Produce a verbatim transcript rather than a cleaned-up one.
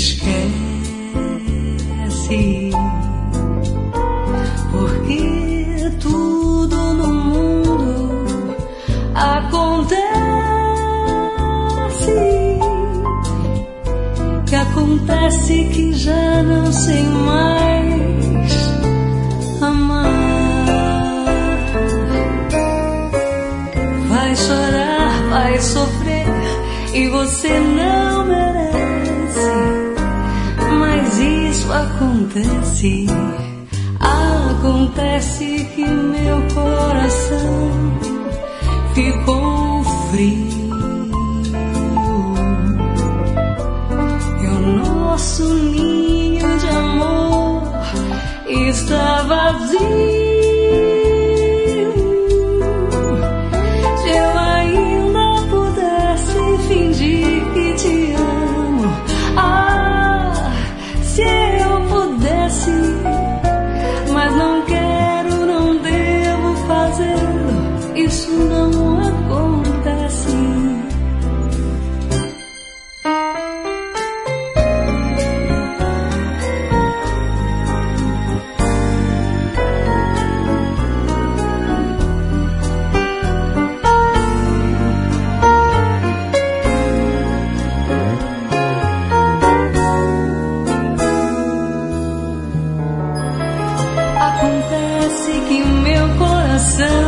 esquece, porque tudo no mundo acontece, que acontece que já não sei mais amar. Vai chorar, vai sofrer e você não merece, mas isso acontece. Acontece que meu coração ficou frio e o nosso ninho de amor está vazio. Se eu ainda pudesse fingir que te amo, ah, se eu pudesse, mas não quero, não devo fazê-lo, isso não acontece. Acontece que meu coração